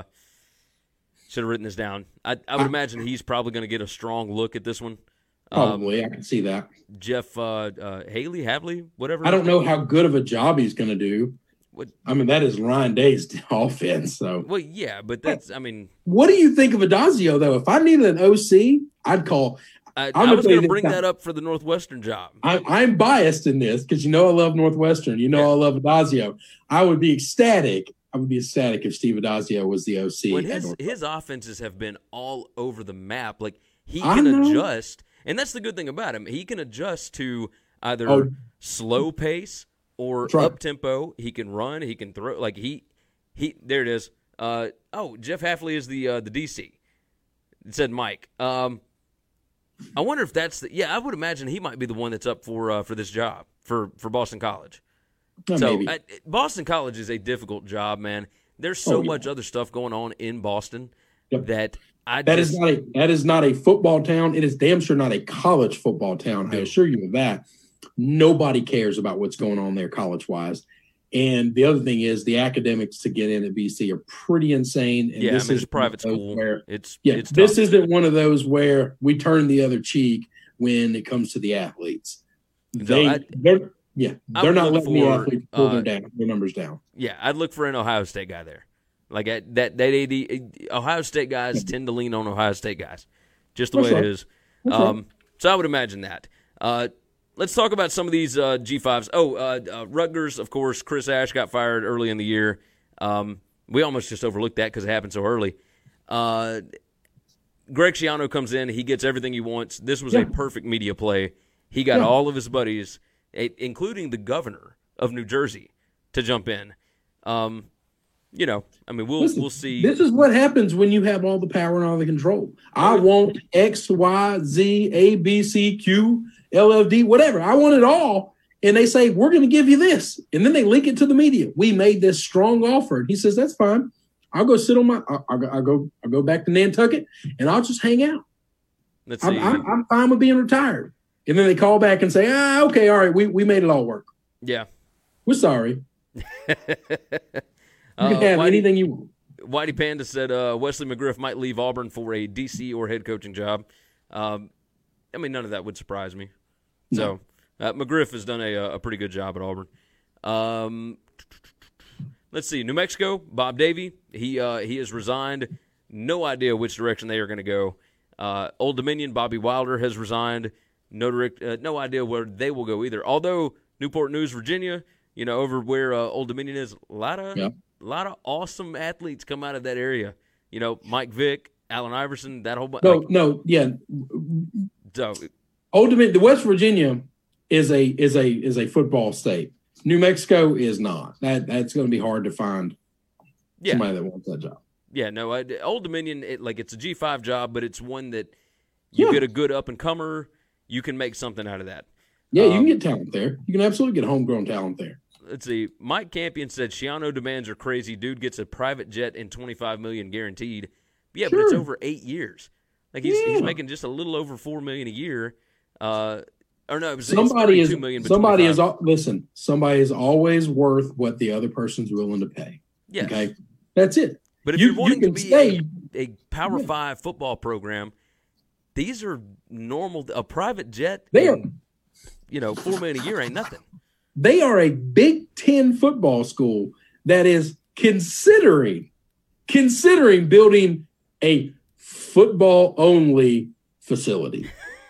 should have written this down. I would imagine he's probably going to get a strong look at this one. Probably, I can see that. Jeff Havley, whatever. I don't know how good of a job he's going to do. I mean, that is Ryan Day's offense. So, well, yeah, but that's, I mean. What do you think of Adazio, though? If I needed an OC, I'd call. I was going to bring that up for the Northwestern job. I'm biased in this because I love Northwestern. I love Adazio. I would be ecstatic. I would be ecstatic if Steve Adazio was the OC. When his offenses have been all over the map, like he can adjust, and that's the good thing about him. He can adjust to either slow pace or up tempo. He can run. He can throw. Like he. There it is. Jeff Hafley is the DC. It said Mike. I wonder if that's I would imagine he might be the one that's up for this job for Boston College. Boston College is a difficult job, man. There's so much other stuff going on in Boston that is not a football town. It is damn sure not a college football town. I assure you of that. Nobody cares about what's going on there college-wise. And the other thing is the academics to get in at BC are pretty insane. And this is a private school. It's this isn't one of those where we turn the other cheek when it comes to the athletes. They're not letting the athletes pull their numbers down. Yeah, I'd look for an Ohio State guy there. Like that AD, Ohio State guys tend to lean on Ohio State guys, just the way it is. So I would imagine that. Let's talk about some of these G5s. Rutgers, of course, Chris Ash got fired early in the year. We almost just overlooked that because it happened so early. Greg Schiano comes in. He gets everything he wants. This was a perfect media play. He got all of his buddies, including the governor of New Jersey, to jump in. We'll see. This is what happens when you have all the power and all the control. I want X, Y, Z, A, B, C, Q, LLD, whatever. I want it all. And they say, we're going to give you this. And then they leak it to the media. We made this strong offer. And he says, that's fine. I'll go sit on I'll go back to Nantucket and I'll just hang out. Let's see. I'm fine with being retired. And then they call back and say, okay, all right, we made it all work. Yeah. We're sorry. You can have anything you want. Whitey Panda said Wesley McGriff might leave Auburn for a DC or head coaching job. None of that would surprise me. No. So McGriff has done a pretty good job at Auburn. Let's see. New Mexico, Bob Davie. He has resigned. No idea which direction they are going to go. Old Dominion, Bobby Wilder has resigned. No idea where they will go either. Although Newport News, Virginia, over where Old Dominion is, a lot of awesome athletes come out of that area. Mike Vick, Allen Iverson, that whole bunch. So Old Dominion, the West Virginia is a football state. New Mexico is not. That's going to be hard to find somebody that wants that job. Yeah, no, Old Dominion, it's a G5 job, but it's one that you get a good up-and-comer, you can make something out of that. Yeah, you can get talent there. You can absolutely get homegrown talent there. Let's see. Mike Campion said Schiano demands are crazy. Dude gets a private jet and $25 million guaranteed. Yeah, Sure. but it's over 8 years. Like he's making just a little over $4 million a year. Or no, it was $32 million. Somebody is always worth what the other person's willing to pay. Yes. Okay, that's it. But if you're wanting to be a Power 5 football program, these are normal. A private jet, $4 million a year ain't nothing. They are a Big Ten football school that is considering building a football-only facility.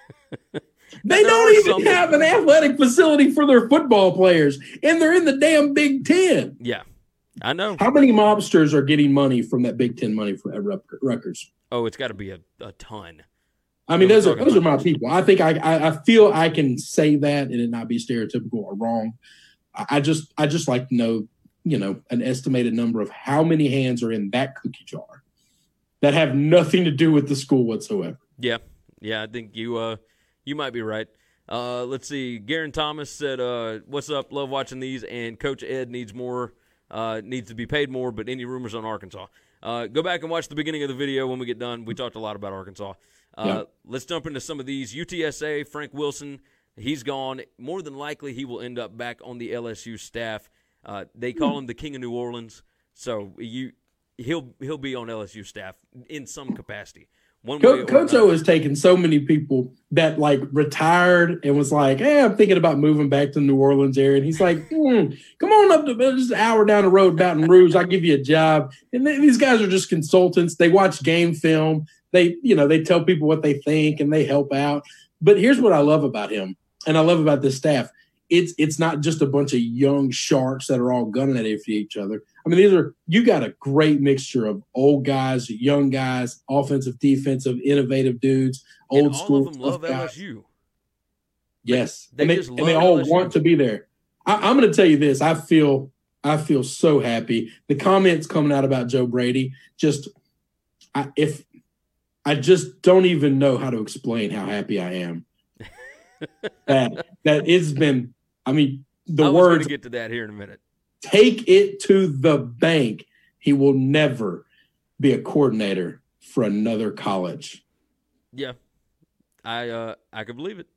They don't even have an athletic facility for their football players, and they're in the damn Big Ten. Yeah, I know. How many mobsters are getting money from that Big Ten money for Rutgers? Oh, it's got to be a ton. I mean, those are my people. I think I feel I can say that and it not be stereotypical or wrong. I just like to know, an estimated number of how many hands are in that cookie jar that have nothing to do with the school whatsoever. Yeah, I think you might be right. Let's see. Garen Thomas said, "What's up? Love watching these." And Coach Ed needs to be paid more. But any rumors on Arkansas? Go back and watch the beginning of the video when we get done. We talked a lot about Arkansas. Let's jump into some of these. UTSA, Frank Wilson, he's gone. More than likely, he will end up back on the LSU staff. They call him the King of New Orleans, so he'll be on LSU staff in some capacity. Coach O has taken so many people that retired and was like, "Hey, I'm thinking about moving back to the New Orleans area." And he's like, "Come on up to just an hour down the road, Baton Rouge. I'll give you a job." And these guys are just consultants. They watch game film. They tell people what they think and they help out. But here's what I love about him, and I love about this staff. It's not just a bunch of young sharks that are all gunning at each other. I mean, you got a great mixture of old guys, young guys, offensive, defensive, innovative dudes, old school. All of them love guys. LSU. Yes, they all LSU. Want to be there. I'm going to tell you this. I feel so happy. The comments coming out about Joe Brady, I just don't even know how to explain how happy I am. that it's been. I mean, the words. Going to get to that here in a minute. Take it to the bank. He will never be a coordinator for another college. Yeah, I could believe it.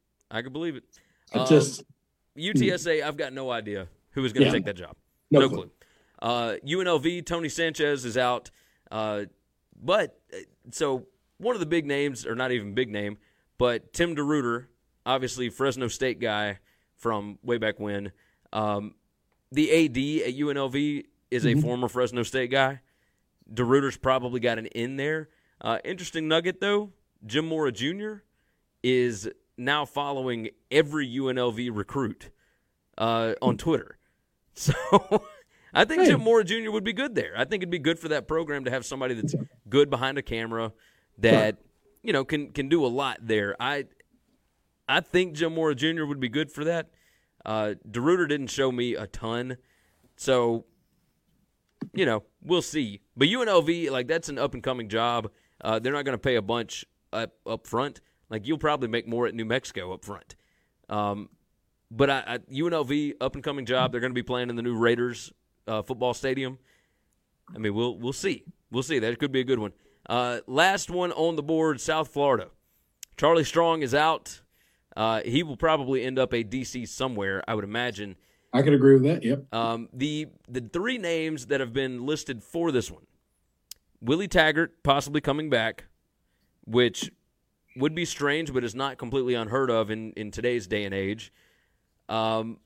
UTSA, I've got no idea who is going to take that job. No clue. UNLV, Tony Sanchez is out. But so one of the big names, or not even big name, but Tim DeRuyter, obviously Fresno State guy from way back when. The AD at UNLV is a former Fresno State guy. DeRuyter's probably got an in there. Interesting nugget, though, Jim Mora Jr. is now following every UNLV recruit on Twitter. So I think Jim Mora Jr. would be good there. I think it'd be good for that program to have somebody that's good behind a camera that can do a lot there. I think Jim Mora Jr. would be good for that. DeRuyter didn't show me a ton, so we'll see. But UNLV, that's an up-and-coming job. They're not going to pay a bunch up front. You'll probably make more at New Mexico up front. But UNLV, up-and-coming job. They're going to be playing in the new Raiders football stadium. I mean, we'll see. We'll see. That could be a good one. Last one on the board, South Florida. Charlie Strong is out. He will probably end up a DC somewhere, I would imagine. I could agree with that, yep. The three names that have been listed for this one, Willie Taggart possibly coming back, which would be strange, but is not completely unheard of in today's day and age. The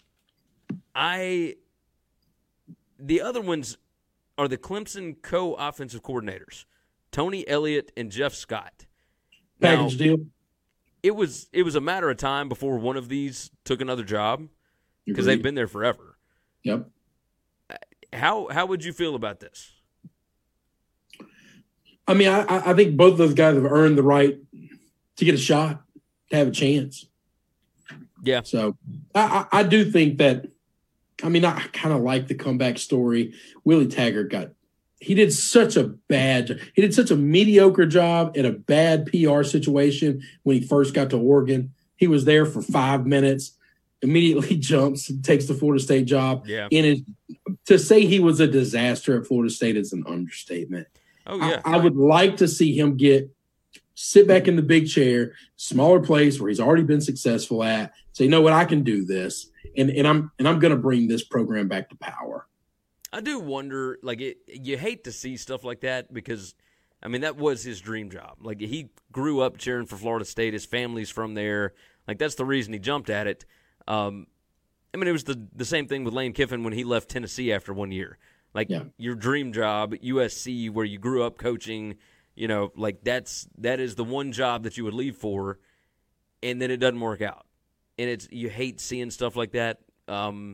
other ones are the Clemson co-offensive coordinators, Tony Elliott and Jeff Scott. Package deal. It was a matter of time before one of these took another job because they've been there forever. Yep. How would you feel about this? I mean, I think both of those guys have earned the right to get a shot, to have a chance. Yeah. So I do think that. I mean, I kind of like the comeback story. Willie Taggart he did such a mediocre job in a bad PR situation when he first got to Oregon. He was there for 5 minutes. immediately jumps and takes the Florida State job. Yeah. To say he was a disaster at Florida State is an understatement. Oh, yeah. I would like to see him sit back in the big chair, smaller place where he's already been successful at, say, you know what, I can do this. And I'm going to bring this program back to power. I do wonder, you hate to see stuff like that because, I mean, that was his dream job. Like, he grew up cheering for Florida State. His family's from there. Like, that's the reason he jumped at it. I mean, it was the same thing with Lane Kiffin when he left Tennessee after 1 year. Like, your dream job at USC where you grew up coaching, that is the one job that you would leave for, and then it doesn't work out. And you hate seeing stuff like that. The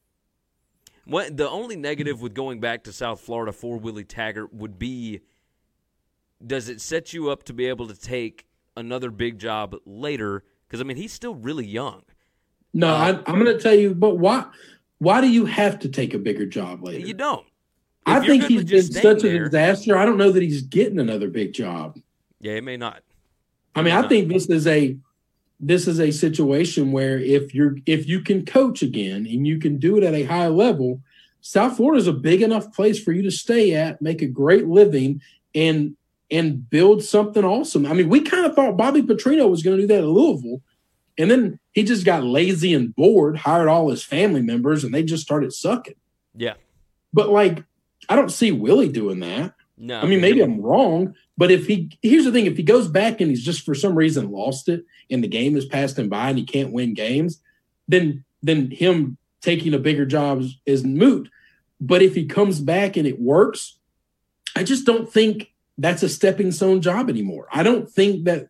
only negative with going back to South Florida for Willie Taggart would be, does it set you up to be able to take another big job later? Because, I mean, he's still really young. No, I'm going to tell you, but why do you have to take a bigger job later? You don't. I think he's been such a disaster. I don't know that he's getting another big job. Yeah, he may not. I mean, I think this is a situation where if you can coach again and you can do it at a high level, South Florida is a big enough place for you to stay at, make a great living, and build something awesome. I mean, we kind of thought Bobby Petrino was going to do that at Louisville, and then he just got lazy and bored, hired all his family members, and they just started sucking. Yeah. But, I don't see Willie doing that. No. I mean, maybe I'm wrong, but here's the thing, if he goes back and he's just for some reason lost it and the game has passed him by and he can't win games, then him taking a bigger job is moot. But if he comes back and it works, I just don't think that's a stepping stone job anymore. I don't think that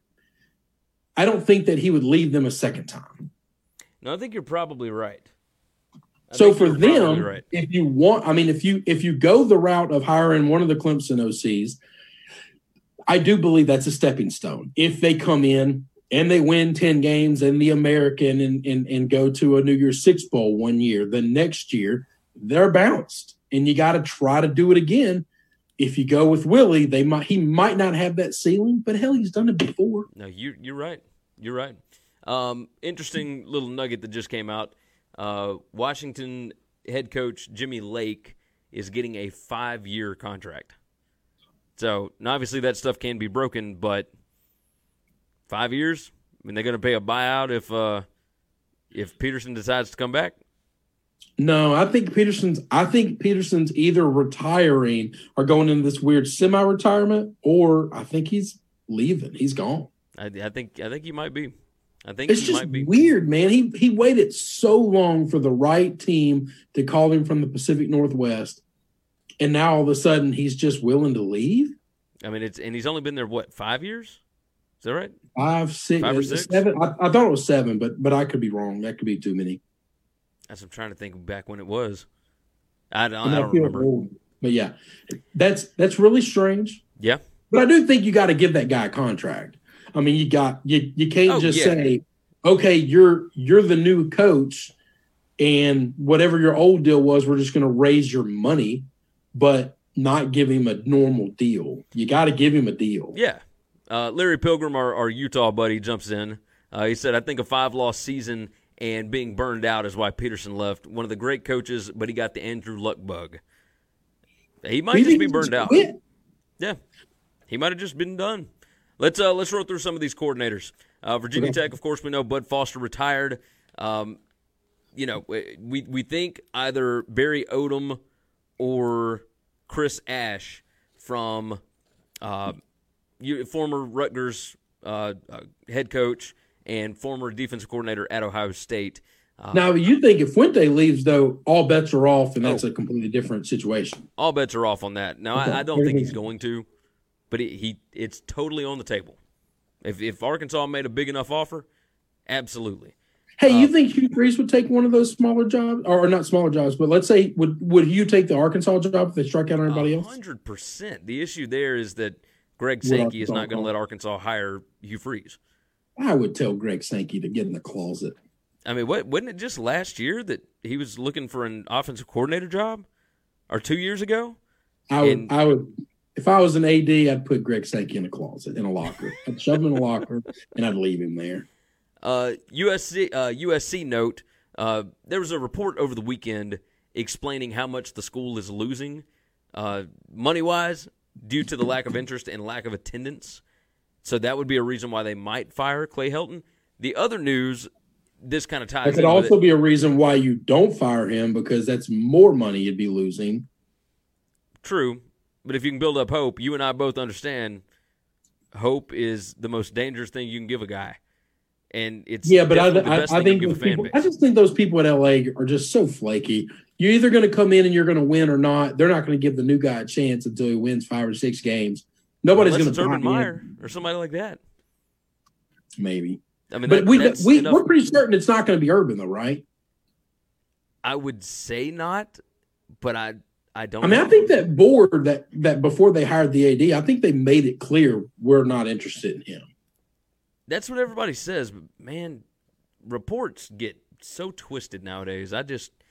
he would leave them a second time. No, I think you're probably right. So for them, right. If you go the route of hiring one of the Clemson OCs, I do believe that's a stepping stone. If they come in and they win 10 games in the American and go to a New Year's Six Bowl 1 year, the next year they're bounced, and you got to try to do it again. If you go with Willie, he might not have that ceiling, but hell, he's done it before. No, you're right. You're right. Interesting little nugget that just came out. Washington head coach Jimmy Lake is getting a 5-year contract. So, obviously that stuff can be broken, but 5 years? I mean, they're going to pay a buyout if Peterson decides to come back? No, I think Peterson's either retiring or going into this weird semi-retirement, or I think he's leaving. He's gone. I think he might be. I think it's just weird, man. He waited so long for the right team to call him from the Pacific Northwest, and now all of a sudden he's just willing to leave. I mean, and he's only been there 5 years? Is that right? 5, 6, 5 or 6? 7. I thought it was 7, but I could be wrong. That could be too many. I'm trying to think back when it was. I don't remember. Old. But yeah, that's really strange. Yeah, but I do think you got to give that guy a contract. I mean, you can't say, okay, you're the new coach, and whatever your old deal was, we're just going to raise your money, but not give him a normal deal. You got to give him a deal. Yeah. Larry Pilgrim, our Utah buddy, jumps in. He said, I think a 5-loss season and being burned out is why Peterson left. One of the great coaches, but he got the Andrew Luck bug. He might just be burned out. Quit? Yeah. He might have just been done. Let's roll through some of these coordinators. Virginia Tech, of course, we know Bud Foster retired. We think either Barry Odom or Chris Ash from former Rutgers head coach and former defensive coordinator at Ohio State. Now, you think if Fuente leaves, though, all bets are off, and that's a completely different situation. All bets are off on that. Now, I don't think he's going to, but it's totally on the table. If Arkansas made a big enough offer, absolutely. Hey, you think Hugh Freeze would take one of those smaller jobs, or not smaller jobs, but let's say would Hugh take the Arkansas job if they struck out on everybody else? 100%. The issue there is that Greg Sankey is not going to let Arkansas hire Hugh Freeze. I would tell Greg Sankey to get in the closet. I mean, wasn't it just last year that he was looking for an offensive coordinator job, or 2 years ago? I would. If I was an AD, I'd put Greg Sankey in a closet, in a locker. I'd shove him in a locker, and I'd leave him there. USC note, There was a report over the weekend explaining how much the school is losing money-wise due to the lack of interest and lack of attendance. So that would be a reason why they might fire Clay Helton. The other news, this kind of ties in. It could also be a reason why you don't fire him, because that's more money you'd be losing. True. But if you can build up hope, you and I both understand hope is the most dangerous thing you can give a guy. And it's but the best I thing think you can give a fan people, base. I just think those people at LA are just so flaky. You're either going to come in and you're going to win or not. They're not going to give the new guy a chance until he wins 5 or 6 games. Nobody's going to Urban Meyer or somebody like that. Maybe. I mean, but we're pretty certain it's not going to be Urban, though, right? I would say not, but I don't. I mean, I think that board that before they hired the AD, I think they made it clear we're not interested in him. That's what everybody says, but man, reports get so twisted nowadays. I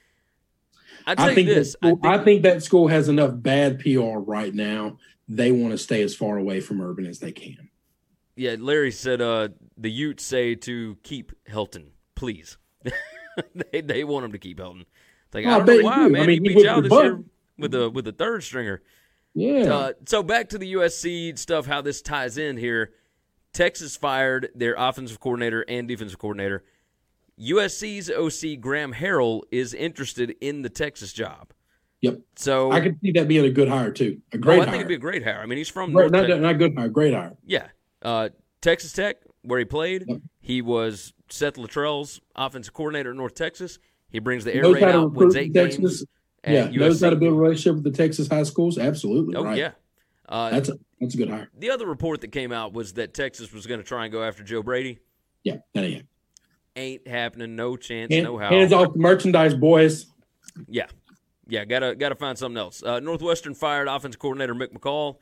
think that school has enough bad PR right now. They want to stay as far away from Urban as they can. Yeah, Larry said the Utes say to keep Helton, please. they want him to keep Helton. It's like, I don't know why, man. He beat you out this year with a third stringer. Yeah. So back to the USC stuff, how this ties in here. Texas fired their offensive coordinator and defensive coordinator. USC's OC Graham Harrell is interested in the Texas job. Yep. So I could see that being a good hire too. A great hire. I think it'd be a great hire. I mean, he's from not good hire, great hire. Yeah. Texas Tech, where he played, Yep. He was Seth Luttrell's offensive coordinator at North Texas. He brings the air raid out, wins 8 games. Yeah, knows how to build a relationship with the Texas high schools. Absolutely. Oh, right. yeah. That's a good hire. The other report that came out was that Texas was going to try and go after Joe Brady. Yeah, that ain't happening. No chance. No how. Hands off the merchandise, boys. Yeah, gotta find something else. Northwestern fired offensive coordinator Mick McCall.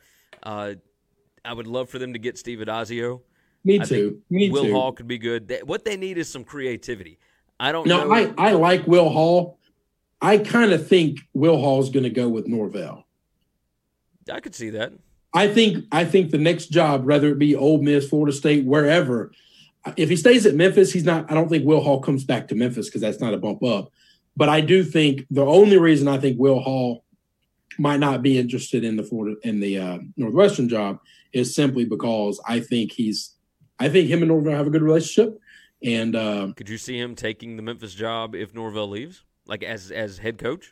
I would love for them to get Steve Adazio. Me too. Will Hall could be good. What they need is some creativity. I don't know. I like Will Hall. I kind of think Will Hall's going to go with Norvell. I could see that. I think the next job, whether it be Ole Miss, Florida State, wherever, if he stays at Memphis, he's not. I don't think Will Hall comes back to Memphis because that's not a bump up. But I do think the only reason I think Will Hall might not be interested in the Northwestern job is simply because I think him and Norvell have a good relationship. And could you see him taking the Memphis job if Norvell leaves, like as head coach?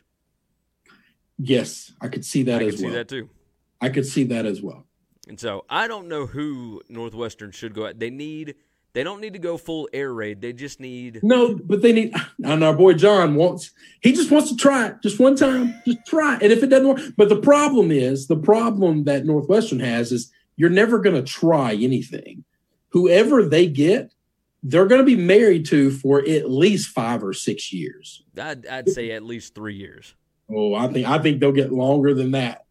Yes, I could see that as well. I could see that too. I could see that as well. And so I don't know who Northwestern should go at. They don't need to go full air raid. They just need but they need. And our boy John just wants to try it just one time, just try it. And if it doesn't work, but the problem that Northwestern has is you're never going to try anything. Whoever they get, they're going to be married to for at least 5 or 6 years. I'd say at least 3 years. Oh, I think they'll get longer than that.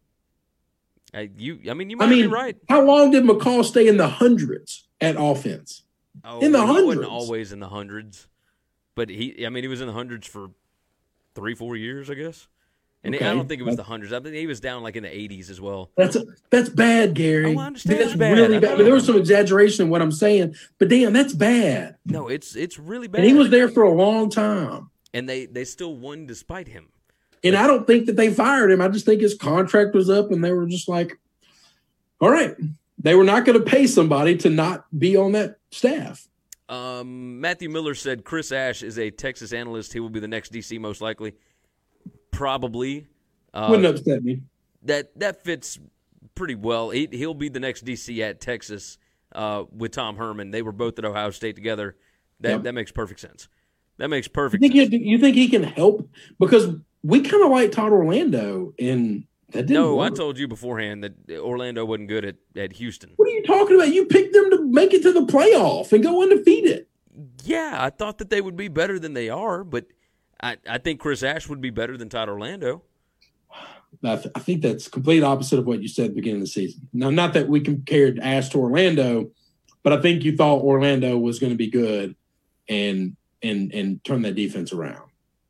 You might be right. How long did McCall stay in the hundreds at offense? Oh, in the hundreds. He wasn't always in the hundreds, but he was in the hundreds for 3-4 years, I guess. And okay. I don't think it was the hundreds. I think he was down like in the 80s as well. That's bad, Gary. Oh, I understand. That's really bad. But there was some exaggeration in what I'm saying. But damn, that's bad. No, it's really bad. And he was there for a long time. And they still won despite him. And I don't think that they fired him. I just think his contract was up, and they were just like, all right. They were not going to pay somebody to not be on that staff. Matthew Miller said Chris Ash is a Texas analyst. He will be the next DC most likely. Probably. Wouldn't upset me. That fits pretty well. He'll be the next DC at Texas with Tom Herman. They were both at Ohio State together. That makes perfect sense. That makes perfect sense. You think he can help? Because we kind of like Todd Orlando, and that didn't work. I told you beforehand that Orlando wasn't good at Houston. What are you talking about? You picked them to make it to the playoff and go undefeated. Yeah, I thought that they would be better than they are, but I think Chris Ash would be better than Todd Orlando. I think that's complete opposite of what you said at the beginning of the season. Now, not that we compared Ash to Orlando, but I think you thought Orlando was going to be good and turn that defense around.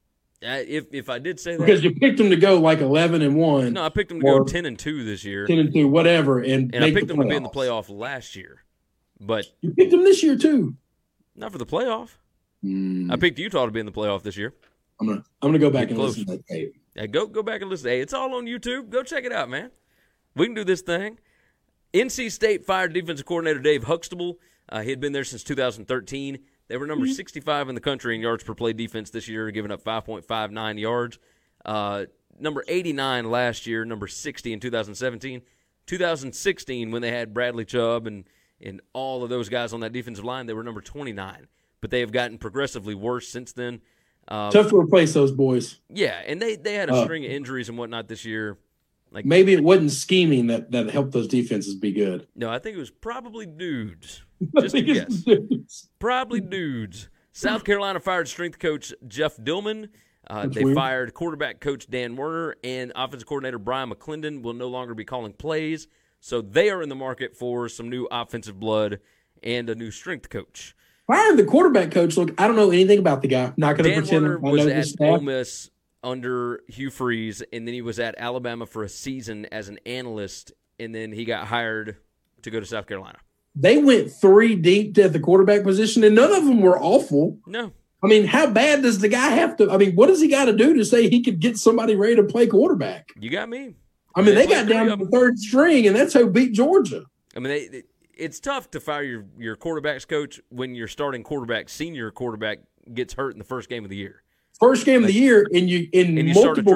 If I did say that, because you picked them to go like 11-1. No, I picked them to go 10-2 this year. 10-2, whatever, and I picked them to be in the playoff last year. But you picked them this year too. Not for the playoff. I picked Utah to be in the playoff this year. I'm gonna go back Get and close. listen to that tape. Yeah, go back and listen. Hey, it's all on YouTube. Go check it out, man. We can do this thing. NC State fired defensive coordinator Dave Huxtable. He had been there since 2013. They were number 65 in the country in yards per play defense this year, giving up 5.59 yards. Number 89 last year, number 60 in 2017. 2016, when they had Bradley Chubb and all of those guys on that defensive line, they were number 29. But they have gotten progressively worse since then. Tough to replace those boys. Yeah, and they had a string of injuries and whatnot this year. Like maybe it wasn't scheming that helped those defenses be good. No, I think it was probably dudes. Just a guess. Probably dudes. South Carolina fired strength coach Jeff Dillman. They weird. fired quarterback coach Dan Werner, and offensive coordinator Brian McClendon will no longer be calling plays. So they are in the market for some new offensive blood and a new strength coach. Firing the quarterback coach, look, I don't know anything about the guy. Not going to Dan pretend Werner I was know at this staff. Ole Miss under Hugh Freeze, and then he was at Alabama for a season as an analyst, and then he got hired to go to South Carolina. They went 3 deep at the quarterback position, and none of them were awful. No. I mean, how bad does the guy have to – I mean, what does he got to do to say he could get somebody ready to play quarterback? You got me. I mean, they got down to the 3rd string, and that's who beat Georgia. I mean, it's tough to fire your quarterback's coach when your starting quarterback, senior quarterback, gets hurt in the first game of the year. First game of the year, and you multiple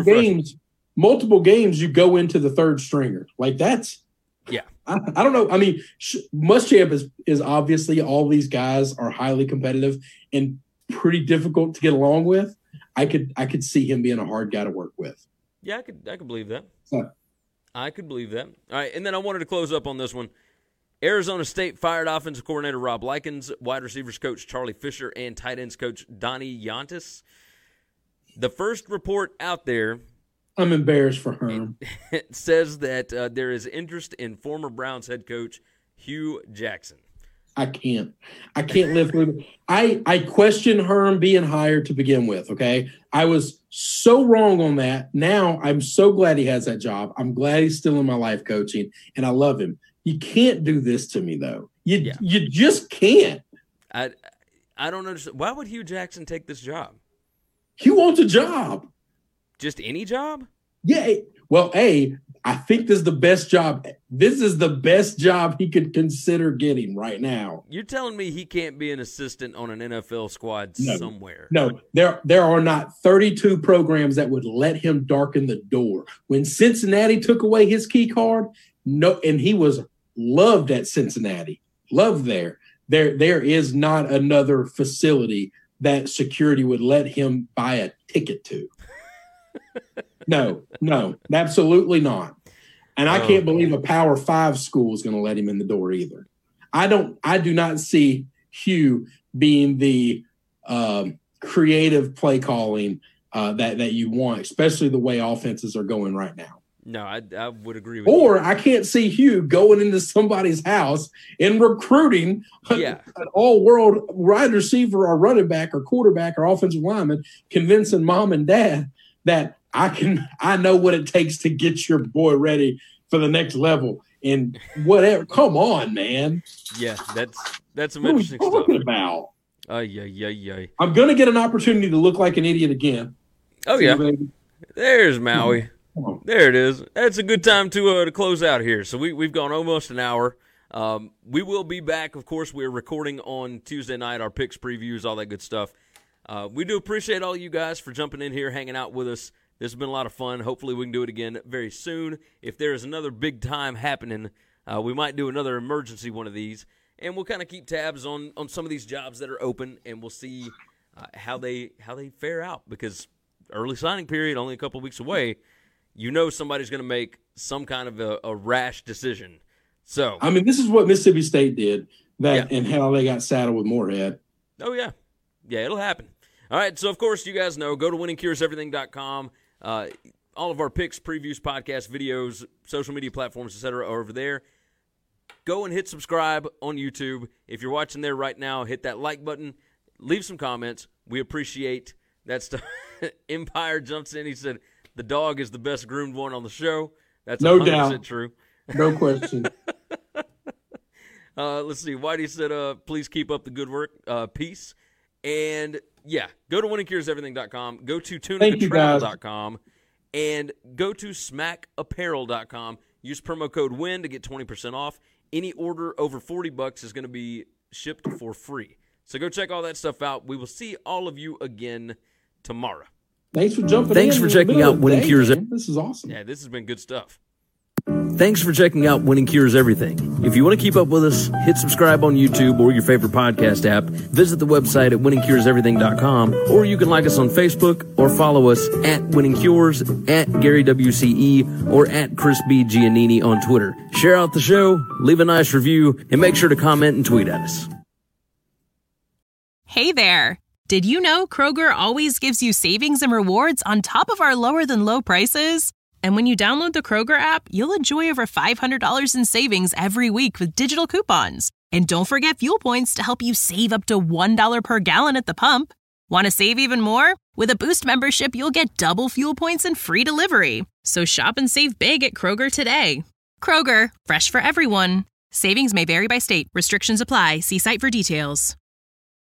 games, you go into the 3rd stringer. Like that's – yeah. I don't know. I mean, Muschamp is obviously all these guys are highly competitive and pretty difficult to get along with. I could see him being a hard guy to work with. Yeah, I could believe that. Yeah. I could believe that. All right, and then I wanted to close up on this one. Arizona State fired offensive coordinator Rob Likens, wide receivers coach Charlie Fisher, and tight ends coach Donnie Yontis. The first report out there, I'm embarrassed for Herm. It says that there is interest in former Browns head coach Hugh Jackson. I can't live with it. I question Herm being hired to begin with, okay? I was so wrong on that. Now I'm so glad he has that job. I'm glad he's still in my life coaching, and I love him. You can't do this to me, though. You just can't. I don't understand. Why would Hugh Jackson take this job? He wants a job. Just any job? Yeah. Well, I think this is the best job. This is the best job he could consider getting right now. You're telling me he can't be an assistant on an NFL squad somewhere? No, there are not 32 programs that would let him darken the door. When Cincinnati took away his key card, and he was loved at Cincinnati, loved there. There is not another facility that security would let him buy a ticket to. No, absolutely not. And I can't believe a Power 5 school is going to let him in the door either. I do not see Hugh being the creative play calling that you want, especially the way offenses are going right now. No, I would agree with you. Or I can't see Hugh going into somebody's house and recruiting an all-world wide receiver or running back or quarterback or offensive lineman, convincing mom and dad that I know what it takes to get your boy ready for the next level and whatever. Come on, man. Yeah, that's some what interesting are we stuff. talking about? Yeah. I'm going to get an opportunity to look like an idiot again. Oh, yeah. There's Maui. Come on. There it is. That's a good time to close out here. So we've gone almost an hour. We will be back. Of course, we're recording on Tuesday night, our picks, previews, all that good stuff. We do appreciate all you guys for jumping in here, hanging out with us. This has been a lot of fun. Hopefully we can do it again very soon. If there is another big time happening, we might do another emergency one of these. And we'll kind of keep tabs on some of these jobs that are open, and we'll see how they fare out. Because early signing period, only a couple of weeks away, you know somebody's going to make some kind of a rash decision. So I mean, this is what Mississippi State did and how they got saddled with Moorhead. Oh, yeah. Yeah, it'll happen. All right, so, of course, you guys know, go to winningcureseverything.com. All of our picks, previews, podcasts, videos, social media platforms, etc. are over there. Go and hit subscribe on YouTube. If you're watching there right now, hit that like button. Leave some comments. We appreciate that stuff. Empire jumps in. He said, the dog is the best groomed one on the show. That's no 100% doubt. True. No question. Let's see. Whitey said, please keep up the good work. Peace. And yeah, go to winningcureseverything.com, go to Thank you, guys. tunicatravel.com, and go to smackapparel.com. Use promo code WIN to get 20% off. Any order over $40 is going to be shipped for free. So go check all that stuff out. We will see all of you again tomorrow. Thanks for jumping in. Thanks for checking out Winning Cures. This is awesome. Yeah, this has been good stuff. Thanks for checking out Winning Cures Everything. If you want to keep up with us, hit subscribe on YouTube or your favorite podcast app. Visit the website at winningcureseverything.com, or you can like us on Facebook or follow us at Winning Cures, at Gary WCE, or at Chris B. Giannini on Twitter. Share out the show, leave a nice review, and make sure to comment and tweet at us. Hey there. Did you know Kroger always gives you savings and rewards on top of our lower than low prices? And when you download the Kroger app, you'll enjoy over $500 in savings every week with digital coupons. And don't forget fuel points to help you save up to $1 per gallon at the pump. Want to save even more? With a Boost membership, you'll get double fuel points and free delivery. So shop and save big at Kroger today. Kroger, fresh for everyone. Savings may vary by state. Restrictions apply. See site for details.